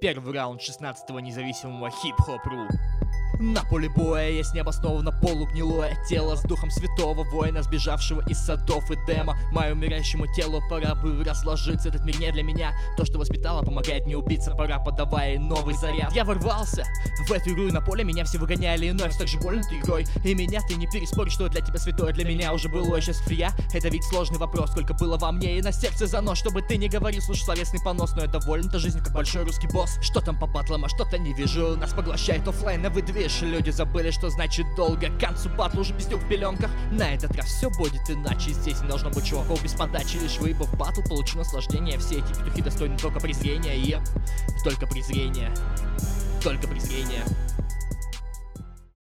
Первый раунд 16-го независимого хип-хоп.ру. На поле боя есть необоснованно полугнилое тело с духом святого воина, сбежавшего из садов Эдема. Моему умирающему телу пора бы разложиться. Этот мир не для меня. То, что воспитало, помогает не убиться. Пора, подавай новый заряд. Я ворвался в эту игру, и на поле меня все выгоняли. И вновь так же больно ты игрой. И меня ты не переспоришь, что для тебя святое, для меня уже было. Сейчас я, это ведь сложный вопрос. Сколько было во мне и на сердце занос, чтобы ты не говорил, слушай словесный понос. Но это вольно-то жизнь, как большой русский босс. Что там по батлам, а что-то не вижу. Нас поглощает оффлайновый движ. Люди забыли, что значит долго. К концу батла уже пиздюк в пеленках. На этот раз все будет иначе. Здесь не должно быть чуваков без подачи. Лишь выебав батл, получу наслаждение. Все эти петухи достойны только презрения. И только презрение. Только презрение.